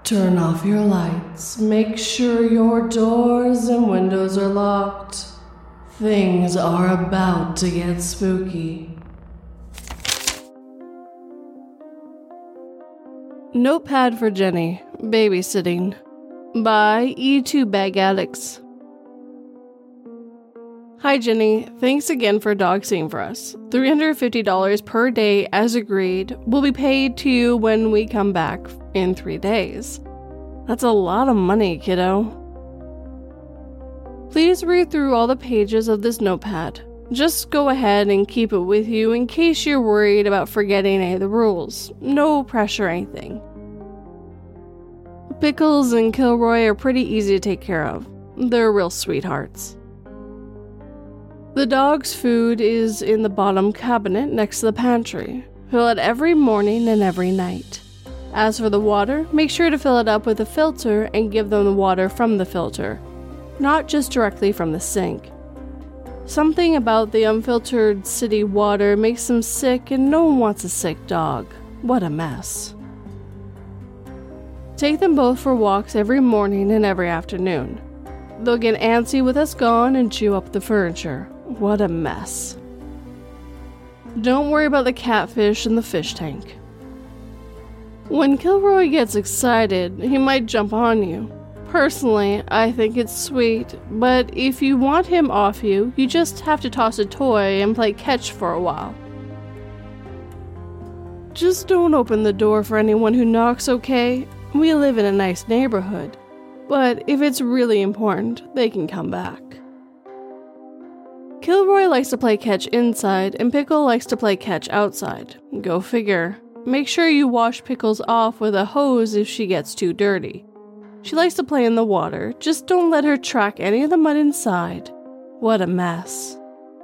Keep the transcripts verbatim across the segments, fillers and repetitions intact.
Turn off your lights. Make sure your doors and windows are locked. Things are about to get spooky. Notepad for Jenny, Babysitting, by E two Bag Addicts. Hi Jenny, thanks again for dog sitting for us. three hundred fifty dollars per day as agreed will be paid to you when we come back in three days. That's a lot of money, kiddo. Please read through all the pages of this notepad. Just go ahead and keep it with you in case you're worried about forgetting any of the rules. No pressure or anything. Pickles and Kilroy are pretty easy to take care of. They're real sweethearts. The dog's food is in the bottom cabinet next to the pantry. Fill it every morning and every night. As for the water, make sure to fill it up with a filter and give them the water from the filter, not just directly from the sink. Something about the unfiltered city water makes them sick, and no one wants a sick dog. What a mess. Take them both for walks every morning and every afternoon. They'll get antsy with us gone and chew up the furniture. What a mess. Don't worry about the catfish in the fish tank. When Kilroy gets excited, he might jump on you. Personally, I think it's sweet, but if you want him off you, you just have to toss a toy and play catch for a while. Just don't open the door for anyone who knocks, okay? We live in a nice neighborhood, but if it's really important, they can come back. Kilroy likes to play catch inside, and Pickle likes to play catch outside. Go figure. Make sure you wash Pickles off with a hose if she gets too dirty. She likes to play in the water, just don't let her track any of the mud inside. What a mess.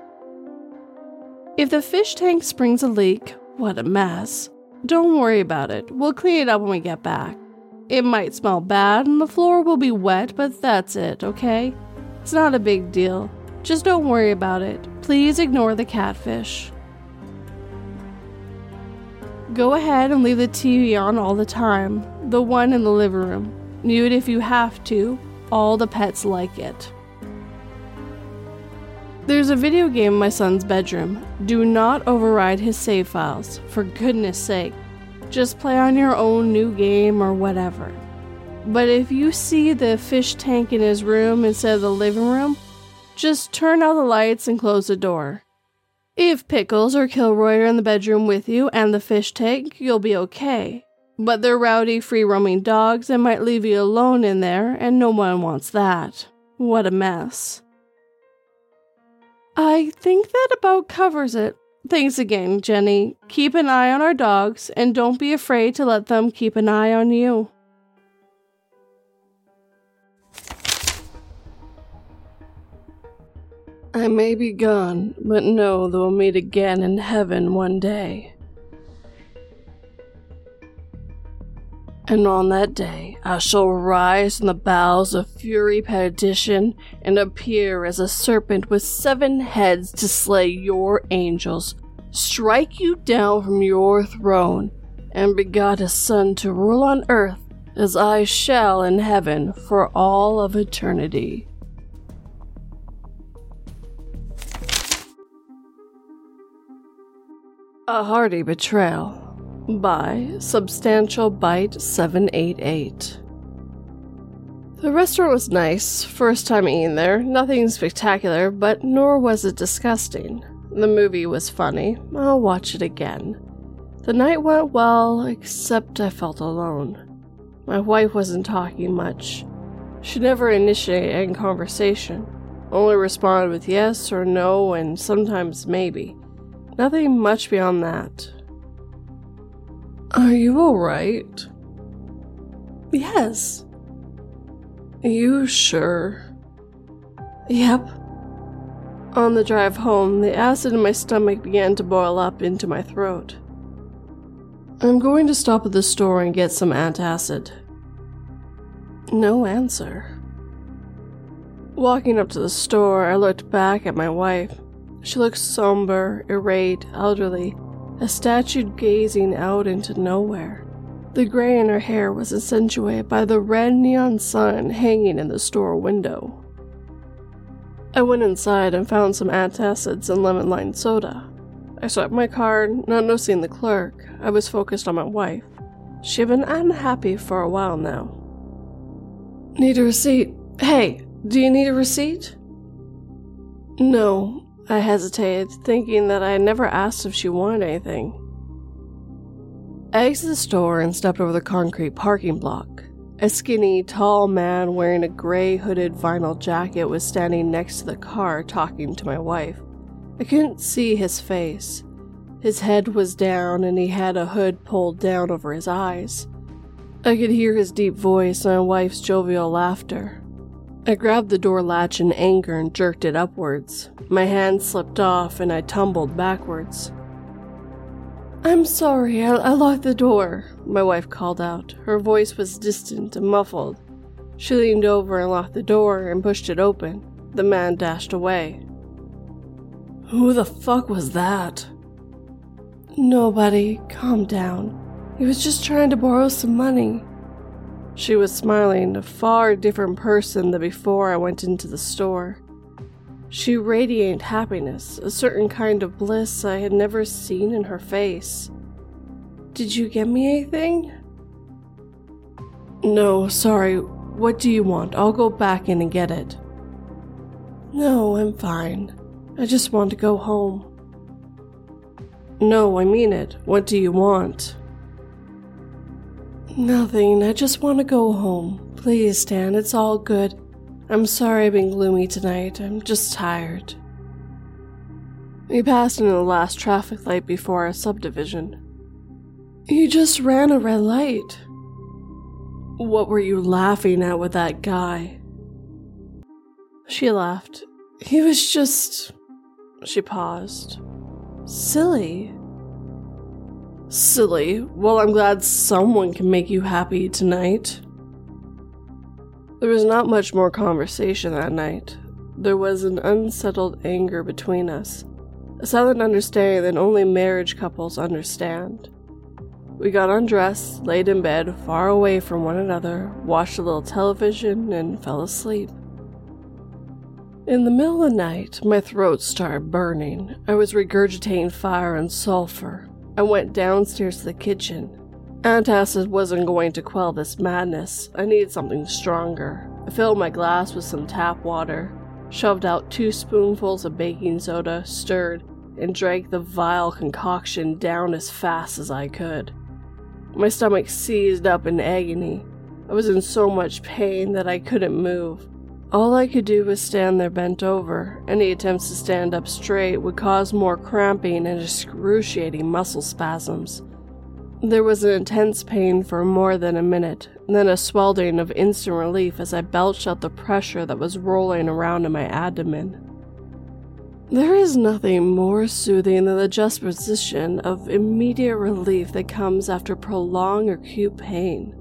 If the fish tank springs a leak, what a mess. Don't worry about it, we'll clean it up when we get back. It might smell bad and the floor will be wet, but that's it, okay? It's not a big deal. Just don't worry about it. Please ignore the catfish. Go ahead and leave the T V on all the time, the one in the living room. Mute if you have to, all the pets like it. There's a video game in my son's bedroom. Do not override his save files, for goodness sake. Just play on your own new game or whatever. But if you see the fish tank in his room instead of the living room, just turn out the lights and close the door. If Pickles or Kilroy are in the bedroom with you and the fish tank, you'll be okay. But they're rowdy, free-roaming dogs and might leave you alone in there, and no one wants that. What a mess. I think that about covers it. Thanks again, Jenny. Keep an eye on our dogs, and don't be afraid to let them keep an eye on you. I may be gone, but know that we'll meet again in heaven one day. And on that day, I shall rise from the bowels of fury perdition and appear as a serpent with seven heads to slay your angels, strike you down from your throne, and begot a son to rule on earth as I shall in heaven for all of eternity. A Hearty Betrayal by Substantial Bite seven eight eight. The restaurant was nice, first time eating there, nothing spectacular, but nor was it disgusting. The movie was funny, I'll watch it again. The night went well, except I felt alone. My wife wasn't talking much. She never initiated any conversation, only responded with yes or no and sometimes maybe. Nothing much beyond that. Are you alright? Yes. You sure? Yep. On the drive home, the acid in my stomach began to boil up into my throat. I'm going to stop at the store and get some antacid. No answer. Walking up to the store, I looked back at my wife. She looked somber, irate, elderly, a statue gazing out into nowhere. The gray in her hair was accentuated by the red neon sign hanging in the store window. I went inside and found some antacids and lemon-lime soda. I swiped my card, not noticing the clerk. I was focused on my wife. She had been unhappy for a while now. Need a receipt? Hey, do you need a receipt? No, I hesitated, thinking that I had never asked if she wanted anything. I exited the store and stepped over the concrete parking block. A skinny, tall man wearing a gray hooded vinyl jacket was standing next to the car talking to my wife. I couldn't see his face. His head was down and he had a hood pulled down over his eyes. I could hear his deep voice and my wife's jovial laughter. I grabbed the door latch in anger and jerked it upwards. My hand slipped off and I tumbled backwards. I'm sorry, I, I locked the door, my wife called out. Her voice was distant and muffled. She leaned over and locked the door and pushed it open. The man dashed away. Who the fuck was that? Nobody. Calm down. He was just trying to borrow some money. She was smiling, a far different person than before I went into the store. She radiated happiness, a certain kind of bliss I had never seen in her face. Did you get me anything? No, sorry. What do you want? I'll go back in and get it. No, I'm fine. I just want to go home. No, I mean it. What do you want? Nothing. I just want to go home. Please, Stan. It's all good. I'm sorry I've been gloomy tonight. I'm just tired. We passed into the last traffic light before our subdivision. You just ran a red light. What were you laughing at with that guy? She laughed. He was just... She paused. Silly. Silly? Well, I'm glad someone can make you happy tonight. There was not much more conversation that night. There was an unsettled anger between us, a silent understanding that only marriage couples understand. We got undressed, laid in bed, far away from one another, watched a little television, and fell asleep. In the middle of the night, my throat started burning. I was regurgitating fire and sulfur. I went downstairs to the kitchen. Antacid wasn't going to quell this madness. I needed something stronger. I filled my glass with some tap water, shoved out two spoonfuls of baking soda, stirred, and drank the vile concoction down as fast as I could. My stomach seized up in agony. I was in so much pain that I couldn't move. All I could do was stand there bent over. Any attempts to stand up straight would cause more cramping and excruciating muscle spasms. There was an intense pain for more than a minute, and then a swelling of instant relief as I belched out the pressure that was rolling around in my abdomen. There is nothing more soothing than the juxtaposition of immediate relief that comes after prolonged acute pain.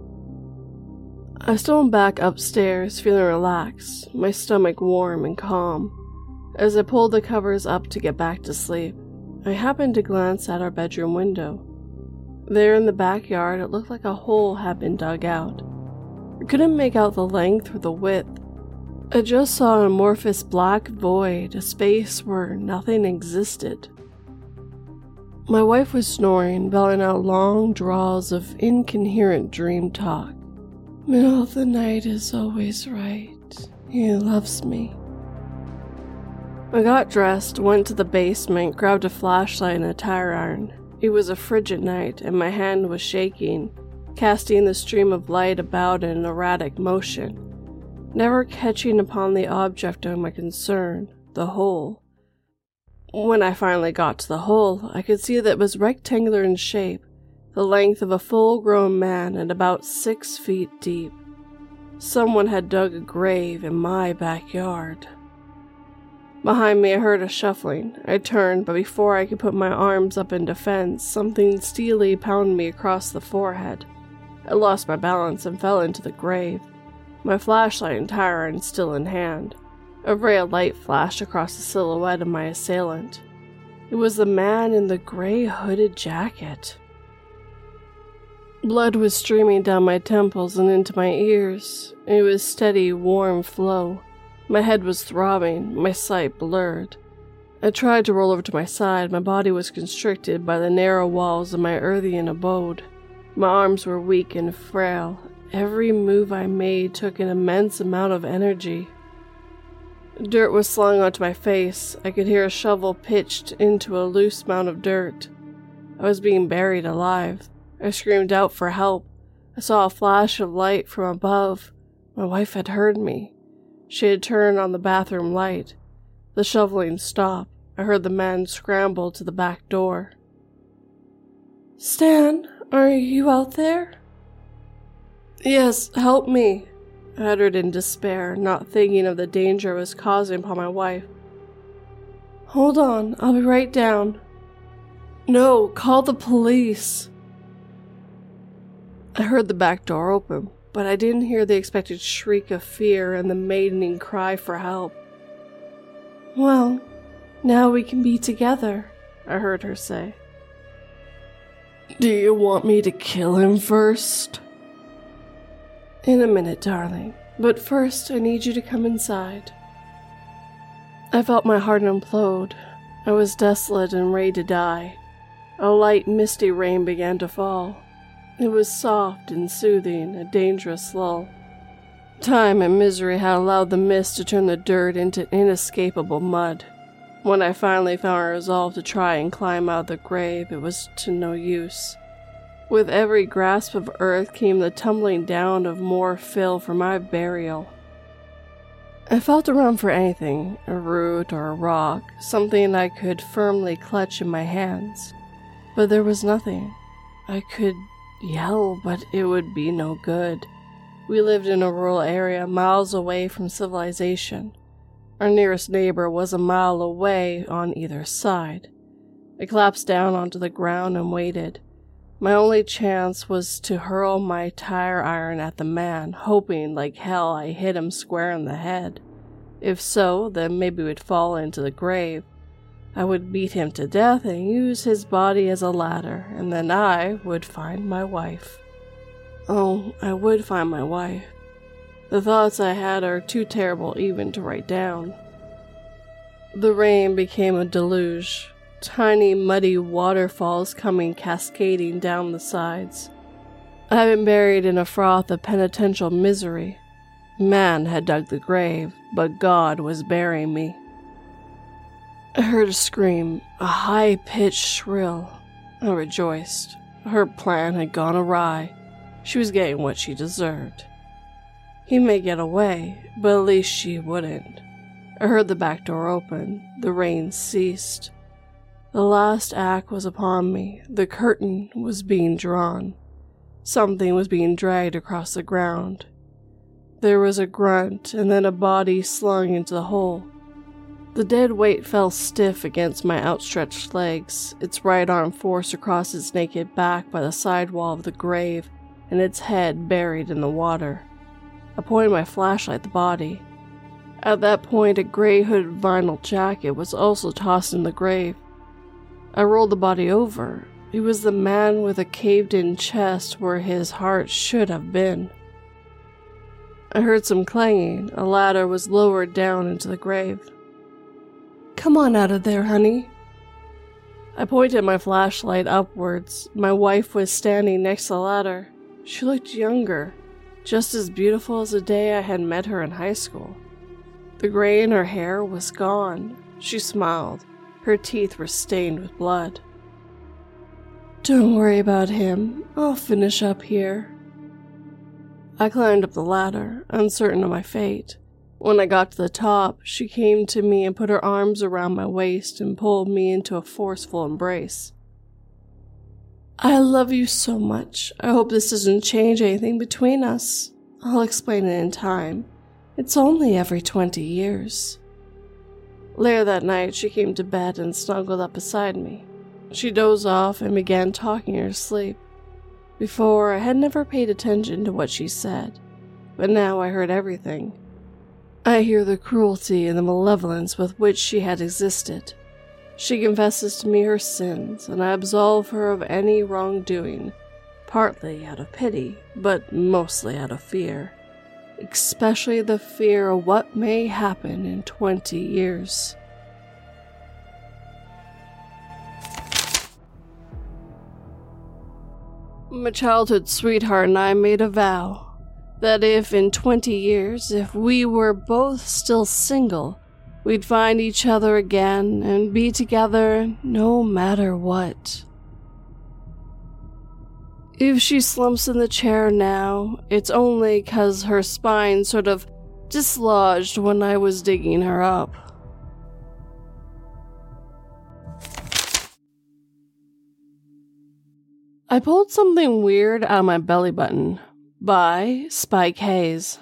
I stumbled back upstairs, feeling relaxed, my stomach warm and calm. As I pulled the covers up to get back to sleep, I happened to glance at our bedroom window. There in the backyard, it looked like a hole had been dug out. I couldn't make out the length or the width. I just saw an amorphous black void, a space where nothing existed. My wife was snoring, belling out long draws of incoherent dream talk. Middle of the night is always right. He loves me. I got dressed, went to the basement, grabbed a flashlight and a tire iron. It was a frigid night, and my hand was shaking, casting the stream of light about in an erratic motion, never catching upon the object of my concern, the hole. When I finally got to the hole, I could see that it was rectangular in shape, the length of a full-grown man and about six feet deep. Someone had dug a grave in my backyard. Behind me, I heard a shuffling. I turned, but before I could put my arms up in defense, something steely pounded me across the forehead. I lost my balance and fell into the grave, my flashlight and tire iron still in hand. A ray of light flashed across the silhouette of my assailant. It was the man in the gray hooded jacket. Blood was streaming down my temples and into my ears. It was steady, warm flow. My head was throbbing, my sight blurred. I tried to roll over to my side. My body was constricted by the narrow walls of my Earthian abode. My arms were weak and frail. Every move I made took an immense amount of energy. Dirt was slung onto my face. I could hear a shovel pitched into a loose mound of dirt. I was being buried alive. I screamed out for help. I saw a flash of light from above. My wife had heard me. She had turned on the bathroom light. The shoveling stopped. I heard the man scramble to the back door. "Stan, are you out there?" "Yes, help me," I uttered in despair, not thinking of the danger I was causing upon my wife. "Hold on, I'll be right down." "No, call the police." I heard the back door open, but I didn't hear the expected shriek of fear and the maddening cry for help. "Well, now we can be together," I heard her say. "Do you want me to kill him first?" "In a minute, darling, but first I need you to come inside." I felt my heart implode. I was desolate and ready to die. A light, misty rain began to fall. It was soft and soothing, a dangerous lull. Time and misery had allowed the mist to turn the dirt into inescapable mud. When I finally found a resolve to try and climb out of the grave, it was to no use. With every grasp of earth came the tumbling down of more fill for my burial. I felt around for anything, a root or a rock, something I could firmly clutch in my hands. But there was nothing. I could yell, but it would be no good. We lived in a rural area, miles away from civilization. Our nearest neighbor was a mile away on either side. I collapsed down onto the ground and waited. My only chance was to hurl my tire iron at the man, hoping like hell I hit him square in the head. If so, then maybe we'd fall into the grave. I would beat him to death and use his body as a ladder, and then I would find my wife. Oh, I would find my wife. The thoughts I had are too terrible even to write down. The rain became a deluge, tiny muddy waterfalls coming cascading down the sides. I had been buried in a froth of penitential misery. Man had dug the grave, but God was burying me. I heard a scream, a high-pitched shrill. I rejoiced. Her plan had gone awry. She was getting what she deserved. He may get away, but at least she wouldn't. I heard the back door open. The rain ceased. The last act was upon me. The curtain was being drawn. Something was being dragged across the ground. There was a grunt, and then a body slung into the hole. The dead weight fell stiff against my outstretched legs, its right arm forced across its naked back by the side wall of the grave, and its head buried in the water. I pointed my flashlight at the body. At that point, a gray hooded vinyl jacket was also tossed in the grave. I rolled the body over. It was the man with a caved-in chest where his heart should have been. I heard some clanging. A ladder was lowered down into the grave. "Come on out of there, honey." I pointed my flashlight upwards. My wife was standing next to the ladder. She looked younger, just as beautiful as the day I had met her in high school. The gray in her hair was gone. She smiled. Her teeth were stained with blood. "Don't worry about him. I'll finish up here." I climbed up the ladder, uncertain of my fate. When I got to the top, she came to me and put her arms around my waist and pulled me into a forceful embrace. "I love you so much. I hope this doesn't change anything between us. I'll explain it in time. It's only every twenty years. Later that night, she came to bed and snuggled up beside me. She dozed off and began talking in her sleep. Before, I had never paid attention to what she said, but now I heard everything. I hear the cruelty and the malevolence with which she had existed. She confesses to me her sins, and I absolve her of any wrongdoing, partly out of pity, but mostly out of fear. Especially the fear of what may happen in twenty years. My childhood sweetheart and I made a vow that if in twenty years, if we were both still single, we'd find each other again and be together no matter what. If she slumps in the chair now, it's only 'cause her spine sort of dislodged when I was digging her up. I pulled something weird out of my belly button by Spike Hayes.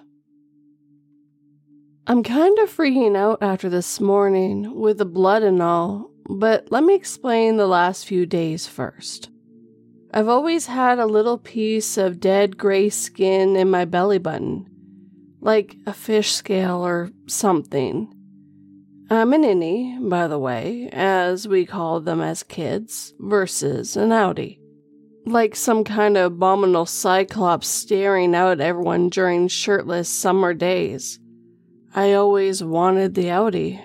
I'm kind of freaking out after this morning with the blood and all, but let me explain the last few days first. I've always had a little piece of dead gray skin in my belly button, like a fish scale or something. I'm an innie, by the way, as we called them as kids, versus an outie. Like some kind of abominable cyclops staring out at everyone during shirtless summer days. I always wanted the outie.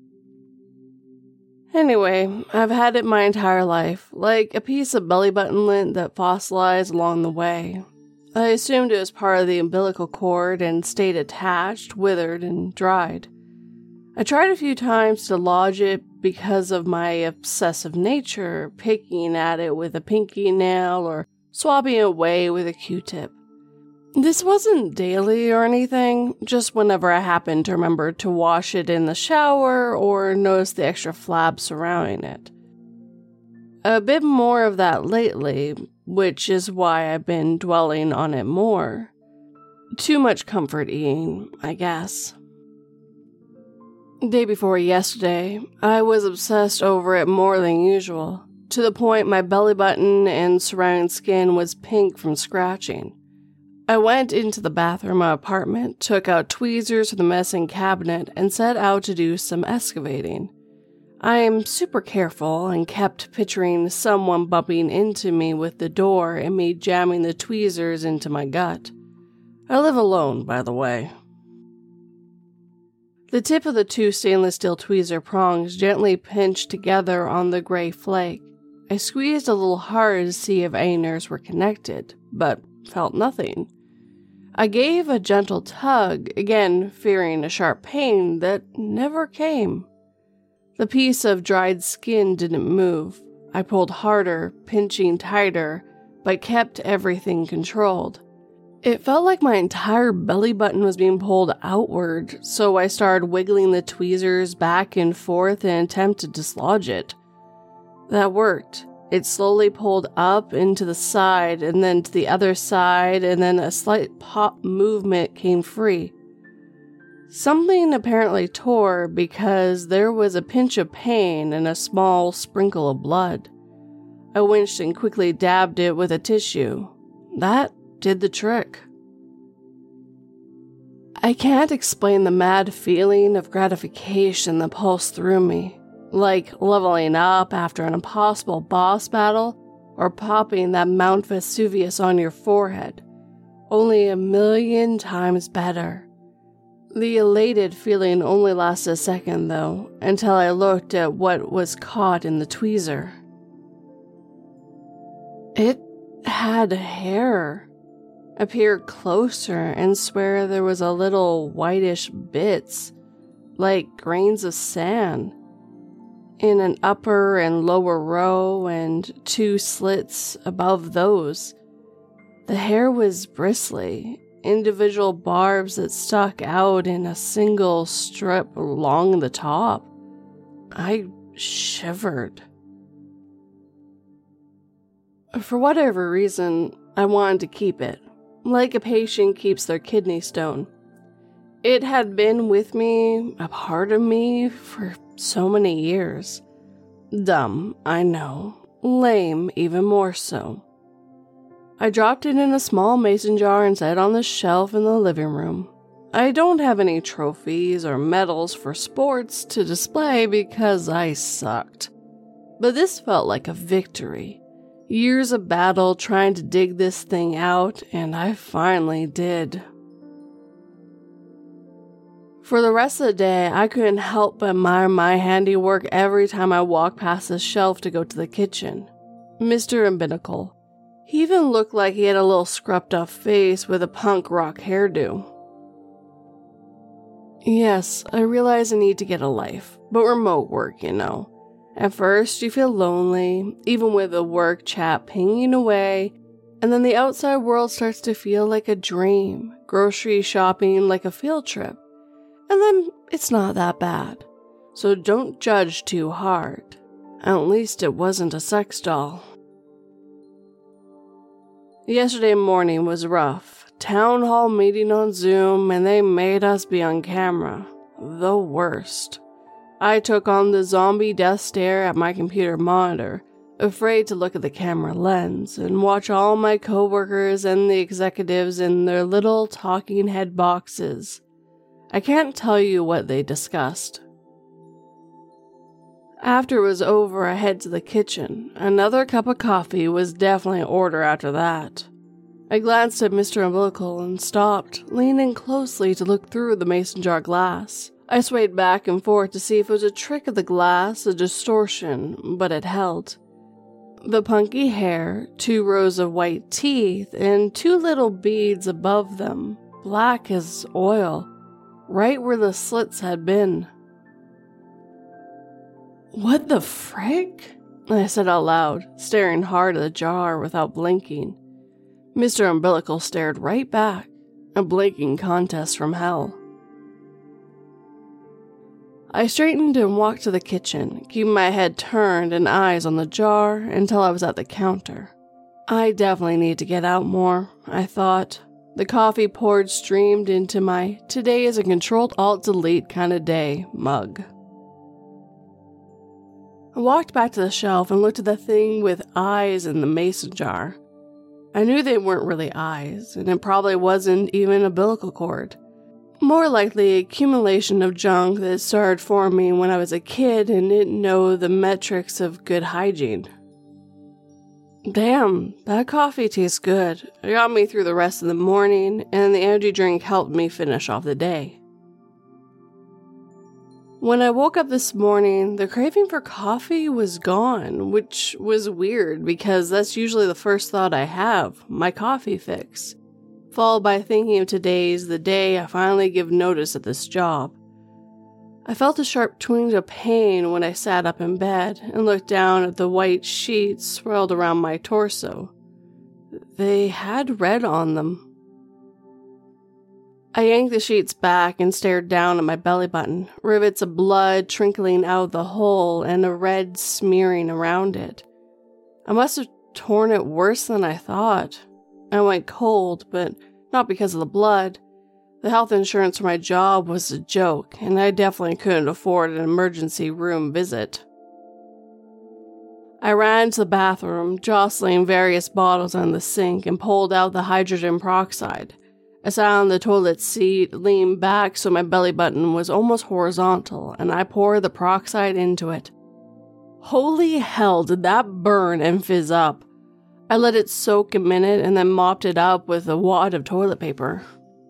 Anyway, I've had it my entire life, like a piece of belly button lint that fossilized along the way. I assumed it was part of the umbilical cord and stayed attached, withered, and dried. I tried a few times to lodge it because of my obsessive nature, picking at it with a pinky nail or swabbing it away with a Q-tip. This wasn't daily or anything, just whenever I happened to remember to wash it in the shower or notice the extra flab surrounding it. A bit more of that lately, which is why I've been dwelling on it more. Too much comfort eating, I guess. Day before yesterday, I was obsessed over it more than usual, to the point my belly button and surrounding skin was pink from scratching. I went into the bathroom of my apartment, took out tweezers from the medicine cabinet, and set out to do some excavating. I am super careful and kept picturing someone bumping into me with the door and me jamming the tweezers into my gut. I live alone, by the way. The tip of the two stainless steel tweezer prongs gently pinched together on the gray flake. I squeezed a little hard to see if any nerves were connected, but felt nothing. I gave a gentle tug, again fearing a sharp pain that never came. The piece of dried skin didn't move. I pulled harder, pinching tighter, but kept everything controlled. It felt like my entire belly button was being pulled outward, so I started wiggling the tweezers back and forth in an attempt to dislodge it. That worked. It slowly pulled up into the side, and then to the other side, and then a slight pop movement came free. Something apparently tore because there was a pinch of pain and a small sprinkle of blood. I winched and quickly dabbed it with a tissue. That did the trick. I can't explain the mad feeling of gratification that pulsed through me. Like leveling up after an impossible boss battle, or popping that Mount Vesuvius on your forehead. Only a million times better. The elated feeling only lasted a second, though, until I looked at what was caught in the tweezer. It had hair. I peered closer and swear there was a little whitish bits, like grains of sand, in an upper and lower row and two slits above those. The hair was bristly, individual barbs that stuck out in a single strip along the top. I shivered. For whatever reason, I wanted to keep it, like a patient keeps their kidney stone. It had been with me, a part of me, for so many years. Dumb, I know. Lame, even more so. I dropped it in a small mason jar and set it on the shelf in the living room. I don't have any trophies or medals for sports to display because I sucked. But this felt like a victory. Years of battle trying to dig this thing out, and I finally did. For the rest of the day, I couldn't help but admire my handiwork every time I walked past the shelf to go to the kitchen. Mister Umbilical. He even looked like he had a little scrubbed up face with a punk rock hairdo. Yes, I realize I need to get a life, but remote work, you know. At first, you feel lonely, even with the work chat pinging away, and then the outside world starts to feel like a dream, grocery shopping like a field trip. And then it's not that bad. So don't judge too hard. At least it wasn't a sex doll. Yesterday morning was rough. Town hall meeting on Zoom, and they made us be on camera. The worst. I took on the zombie death stare at my computer monitor, afraid to look at the camera lens and watch all my coworkers and the executives in their little talking head boxes. I can't tell you what they discussed. After it was over, I head to the kitchen. Another cup of coffee was definitely an order after that. I glanced at Mister Umbilical and stopped, leaning closely to look through the mason jar glass. I swayed back and forth to see if it was a trick of the glass, a distortion, but it held. The punky hair, two rows of white teeth, and two little beads above them, black as oil, right where the slits had been. What the frick? I said out loud, staring hard at the jar without blinking. Mister Umbilical stared right back, a blinking contest from hell. I straightened and walked to the kitchen, keeping my head turned and eyes on the jar until I was at the counter. I definitely need to get out more, I thought. The coffee poured streamed into my "today is a controlled alt delete kind of day" mug. I walked back to the shelf and looked at the thing with eyes in the mason jar. I knew they weren't really eyes, and it probably wasn't even an umbilical cord. More likely accumulation of junk that started forming when I was a kid and didn't know the metrics of good hygiene. Damn, that coffee tastes good. It got me through the rest of the morning, and the energy drink helped me finish off the day. When I woke up this morning, the craving for coffee was gone, which was weird because that's usually the first thought I have, my coffee fix, followed by thinking of today's the day I finally give notice at this job. I felt a sharp twinge of pain when I sat up in bed and looked down at the white sheets swirled around my torso. They had red on them. I yanked the sheets back and stared down at my belly button, rivets of blood trickling out of the hole and a red smearing around it. I must have torn it worse than I thought. I went cold, but not because of the blood. The health insurance for my job was a joke, and I definitely couldn't afford an emergency room visit. I ran to the bathroom, jostling various bottles on the sink, and pulled out the hydrogen peroxide. I sat on the toilet seat, leaned back so my belly button was almost horizontal, and I poured the peroxide into it. Holy hell, did that burn and fizz up. I let it soak a minute and then mopped it up with a wad of toilet paper.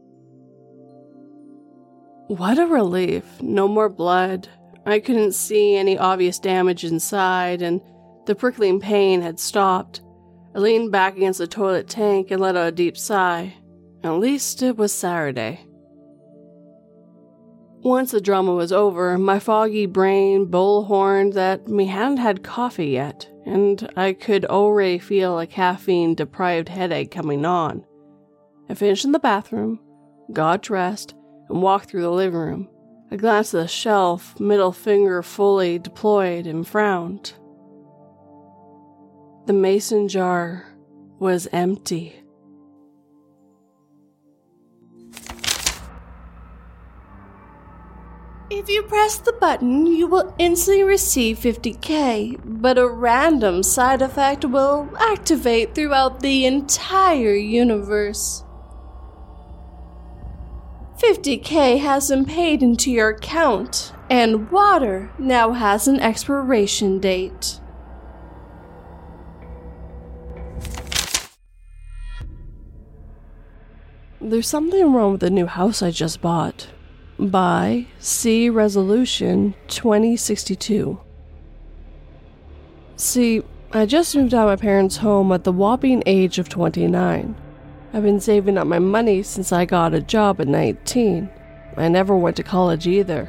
What a relief. No more blood. I couldn't see any obvious damage inside, and the prickling pain had stopped. I leaned back against the toilet tank and let out a deep sigh. At least it was Saturday. Once the drama was over, my foggy brain bullhorned that me hadn't had coffee yet, and I could already feel a caffeine-deprived headache coming on. I finished in the bathroom, got dressed, and walked through the living room. I glanced at the shelf, middle finger fully deployed, and frowned. The mason jar was empty. If you press the button, you will instantly receive fifty K, but a random side effect will activate throughout the entire universe. fifty K has been paid into your account, and water now has an expiration date. There's something wrong with the new house I just bought. By C Resolution twenty sixty-two. See, I just moved out of my parents' home at the whopping age of twenty-nine. I've been saving up my money since I got a job at nineteen. I never went to college either.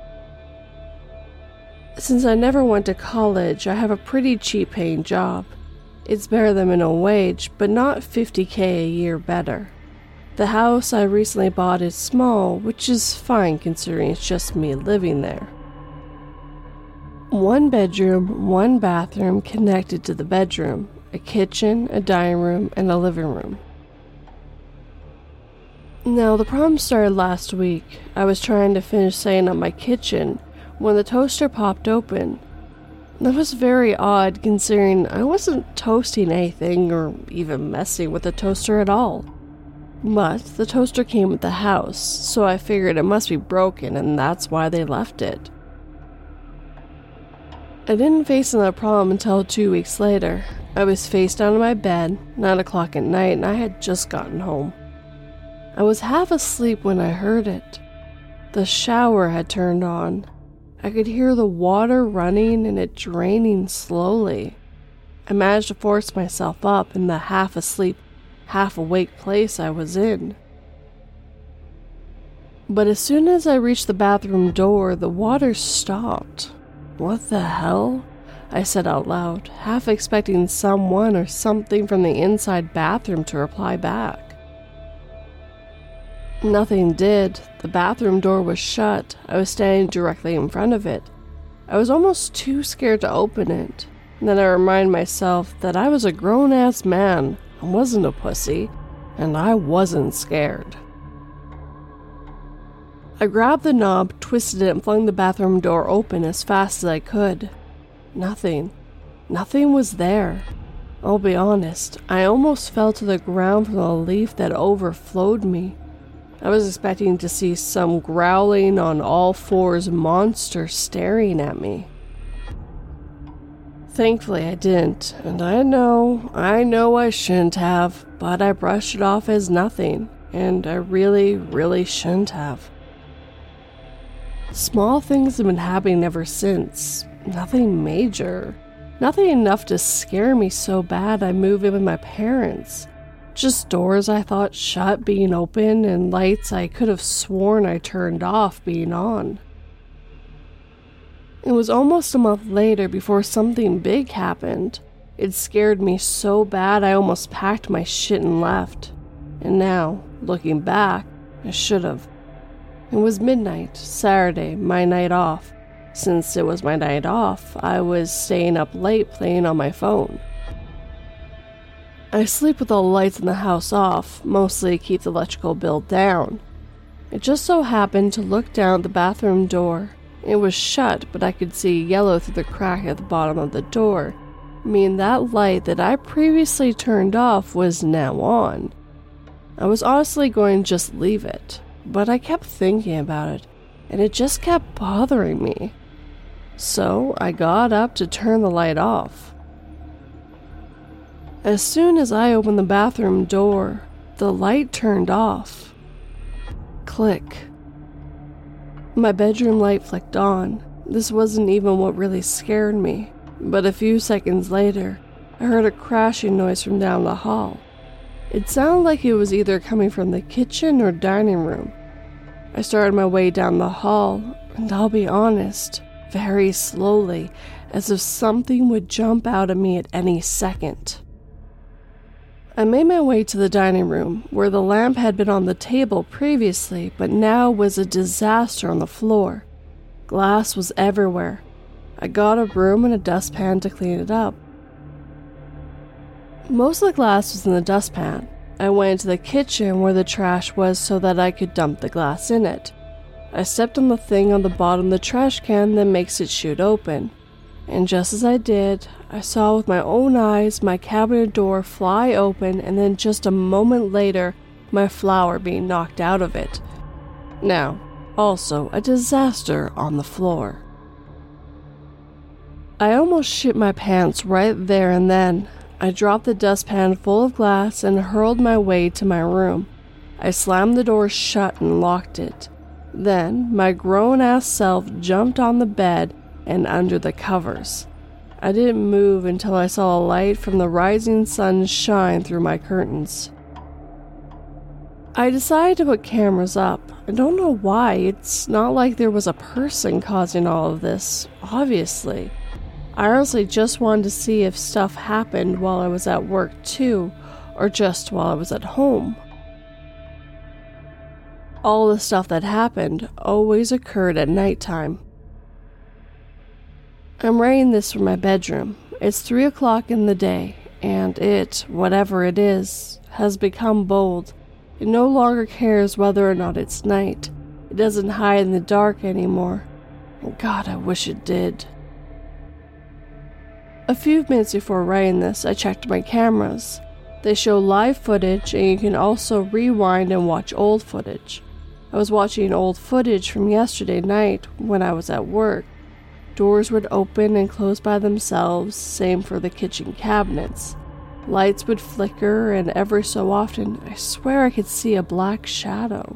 Since I never went to college, I have a pretty cheap paying job. It's better than minimum wage, but not fifty K a year better. The house I recently bought is small, which is fine considering it's just me living there. One bedroom, one bathroom connected to the bedroom, a kitchen, a dining room, and a living room. Now, the problem started last week. I was trying to finish setting up my kitchen when the toaster popped open. That was very odd considering I wasn't toasting anything or even messing with the toaster at all. But the toaster came with the house, so I figured it must be broken and that's why they left it. I didn't face another problem until two weeks later. I was face down in my bed, nine o'clock at night, and I had just gotten home. I was half asleep when I heard it. The shower had turned on. I could hear the water running and it draining slowly. I managed to force myself up in the half-asleep, half-awake place I was in. But as soon as I reached the bathroom door, the water stopped. What the hell? I said out loud, half expecting someone or something from the inside bathroom to reply back. Nothing did. The bathroom door was shut. I was standing directly in front of it. I was almost too scared to open it. And then I reminded myself that I was a grown-ass man. I wasn't a pussy. And I wasn't scared. I grabbed the knob, twisted it, and flung the bathroom door open as fast as I could. Nothing. Nothing was there. I'll be honest, I almost fell to the ground from the relief that overflowed me. I was expecting to see some growling on all fours monster staring at me. Thankfully I didn't, and I know, I know I shouldn't have, but I brushed it off as nothing, and I really, really shouldn't have. Small things have been happening ever since. Nothing major. Nothing enough to scare me so bad I move in with my parents. Just doors I thought shut being open and lights I could have sworn I turned off being on. It was almost a month later before something big happened. It scared me so bad I almost packed my shit and left. And now, looking back, I should have. It was midnight, Saturday, my night off. Since it was my night off, I was staying up late playing on my phone. I sleep with all the lights in the house off, mostly to keep the electrical bill down. It just so happened to look down at the bathroom door. It was shut, but I could see yellow through the crack at the bottom of the door, meaning that light that I previously turned off was now on. I was honestly going to just leave it, but I kept thinking about it, and it just kept bothering me. So I got up to turn the light off. As soon as I opened the bathroom door, the light turned off. Click. My bedroom light flicked on. This wasn't even what really scared me, but a few seconds later, I heard a crashing noise from down the hall. It sounded like it was either coming from the kitchen or dining room. I started my way down the hall, and I'll be honest, very slowly, as if something would jump out at me at any second. I made my way to the dining room, where the lamp had been on the table previously, but now was a disaster on the floor. Glass was everywhere. I got a broom and a dustpan to clean it up. Most of the glass was in the dustpan. I went into the kitchen where the trash was so that I could dump the glass in it. I stepped on the thing on the bottom of the trash can that makes it shoot open. And just as I did, I saw with my own eyes my cabinet door fly open and then just a moment later, my flower being knocked out of it. Now, also a disaster on the floor. I almost shit my pants right there and then. I dropped the dustpan full of glass and hurled my way to my room. I slammed the door shut and locked it. Then, my grown-ass self jumped on the bed and under the covers. I didn't move until I saw a light from the rising sun shine through my curtains. I decided to put cameras up. I don't know why. It's not like there was a person causing all of this, obviously. I honestly just wanted to see if stuff happened while I was at work too, or just while I was at home. All the stuff that happened always occurred at nighttime. I'm writing this from my bedroom. It's three o'clock in the day, and it, whatever it is, has become bold. It no longer cares whether or not it's night. It doesn't hide in the dark anymore. God, I wish it did. A few minutes before writing this, I checked my cameras. They show live footage, and you can also rewind and watch old footage. I was watching old footage from yesterday night when I was at work. Doors would open and close by themselves, same for the kitchen cabinets. Lights would flicker, and every so often, I swear I could see a black shadow.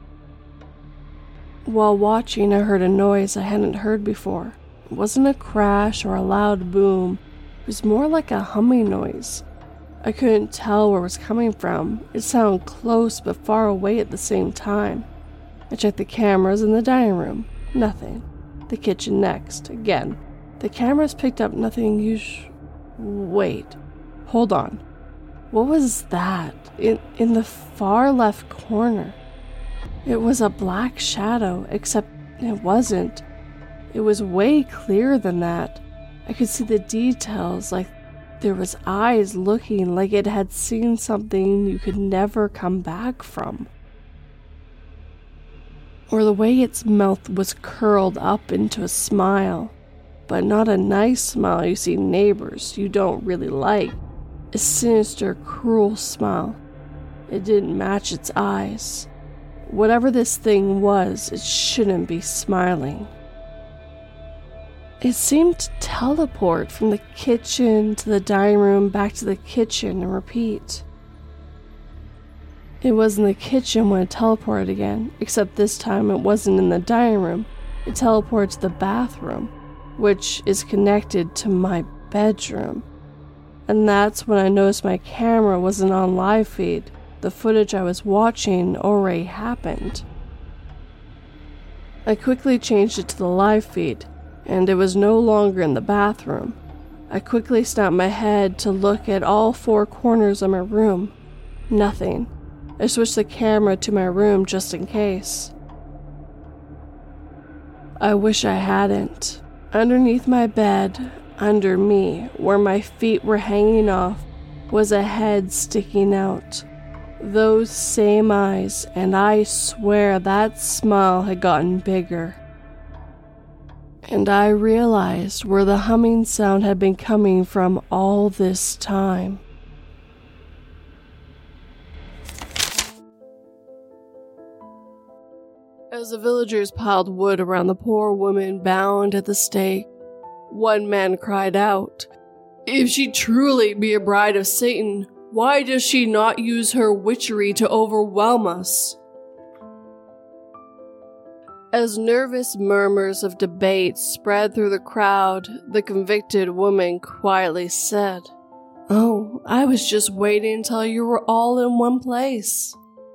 While watching, I heard a noise I hadn't heard before. It wasn't a crash or a loud boom. It was more like a humming noise. I couldn't tell where it was coming from. It sounded close but far away at the same time. I checked the cameras in the dining room. Nothing. The kitchen next. Again. The cameras picked up nothing usual. Wait. Hold on. What was that? In, in the far left corner. It was a black shadow, except it wasn't. It was way clearer than that. I could see the details, like there was eyes looking like it had seen something you could never come back from. Or the way its mouth was curled up into a smile, but not a nice smile you see neighbors you don't really like. A sinister, cruel smile. It didn't match its eyes. Whatever this thing was, it shouldn't be smiling. It seemed to teleport from the kitchen to the dining room, back to the kitchen, and repeat. It was in the kitchen when it teleported again, except this time it wasn't in the dining room. It teleported to the bathroom, which is connected to my bedroom. And that's when I noticed my camera wasn't on live feed. The footage I was watching already happened. I quickly changed it to the live feed, and it was no longer in the bathroom. I quickly snapped my head to look at all four corners of my room. Nothing. I switched the camera to my room just in case. I wish I hadn't. Underneath my bed, under me, where my feet were hanging off, was a head sticking out. Those same eyes, and I swear that smile had gotten bigger. And I realized where the humming sound had been coming from all this time. As the villagers piled wood around the poor woman bound at the stake, one man cried out, "If she truly be a bride of Satan, why does she not use her witchery to overwhelm us?" As nervous murmurs of debate spread through the crowd, the convicted woman quietly said, "Oh, I was just waiting until you were all in one place."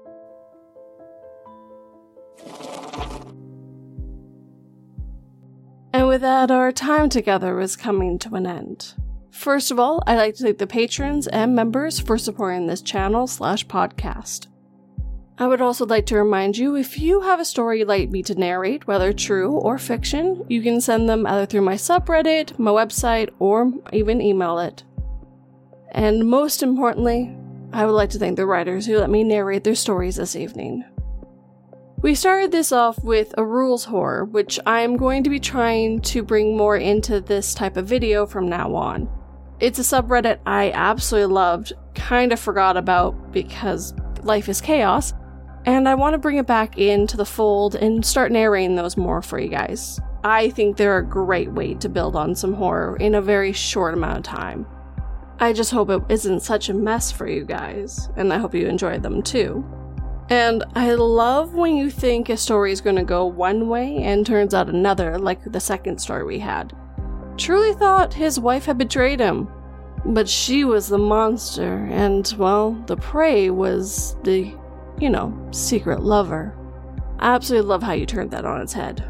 And with that, our time together is coming to an end. First of all, I'd like to thank the patrons and members for supporting this channel slash podcast. I would also like to remind you, if you have a story you'd like me to narrate, whether true or fiction, you can send them either through my subreddit, my website, or even email it. And most importantly, I would like to thank the writers who let me narrate their stories this evening. We started this off with a rules horror, which I'm going to be trying to bring more into this type of video from now on. It's a subreddit I absolutely loved, kind of forgot about because life is chaos, and I want to bring it back into the fold and start narrating those more for you guys. I think they're a great way to build on some horror in a very short amount of time. I just hope it isn't such a mess for you guys, and I hope you enjoy them too. And I love when you think a story is going to go one way and turns out another, like the second story we had. Truly thought his wife had betrayed him, but she was the monster, and, well, the prey was the, you know, secret lover. I absolutely love how you turned that on its head.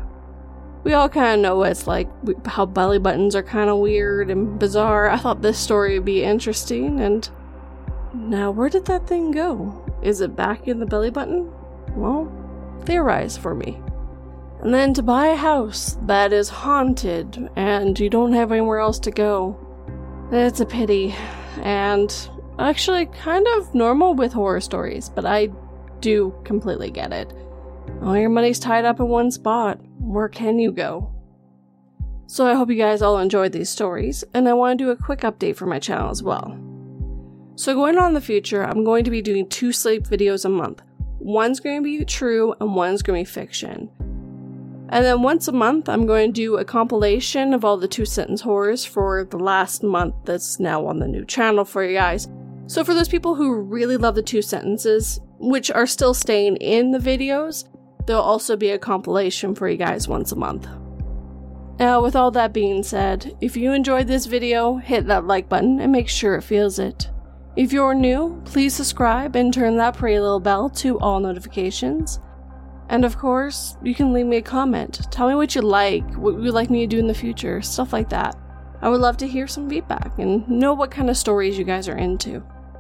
We all kind of know it's like how belly buttons are kind of weird and bizarre. I thought this story would be interesting, and now where did that thing go? Is it back in the belly button? Well, theorize for me. And then to buy a house that is haunted and you don't have anywhere else to go. It's a pity. And actually kind of normal with horror stories, but I do completely get it. All your money's tied up in one spot. Where can you go? So I hope you guys all enjoyed these stories, and I want to do a quick update for my channel as well. So going on in the future, I'm going to be doing two sleep videos a month. One's going to be true and one's going to be fiction. And then once a month, I'm going to do a compilation of all the two-sentence horrors for the last month that's now on the new channel for you guys. So for those people who really love the two sentences, which are still staying in the videos, there'll also be a compilation for you guys once a month. Now, with all that being said, if you enjoyed this video, hit that like button and make sure it feels it. If you're new, please subscribe and turn that pretty little bell to all notifications. And of course, you can leave me a comment. Tell me what you like, what you'd like me to do in the future, stuff like that. I would love to hear some feedback and know what kind of stories you guys are into.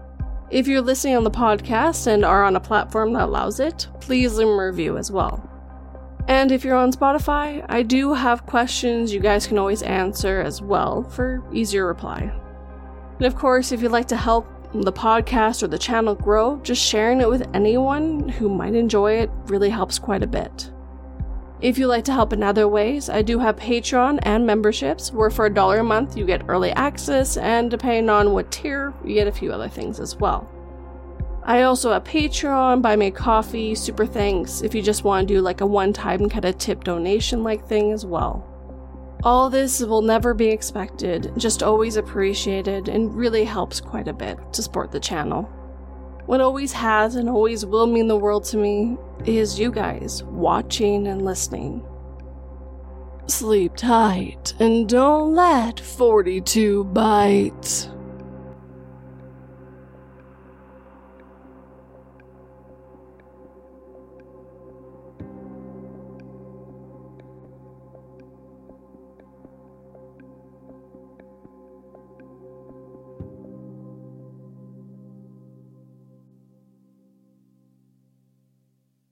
If you're listening on the podcast and are on a platform that allows it, please leave a review as well. And if you're on Spotify, I do have questions you guys can always answer as well for easier reply. And of course, if you'd like to help the podcast or the channel grow, just sharing it with anyone who might enjoy it really helps quite a bit. If you'd like to help in other ways, I do have Patreon and memberships, where for a dollar a month you get early access, and depending on what tier, you get a few other things as well. I also have Patreon, Buy Me a Coffee, Super Thanks, if you just want to do like a one-time kind of tip donation like thing as well. All this will never be expected, just always appreciated, and really helps quite a bit to support the channel. What always has and always will mean the world to me is you guys watching and listening. Sleep tight and don't let forty-two bite.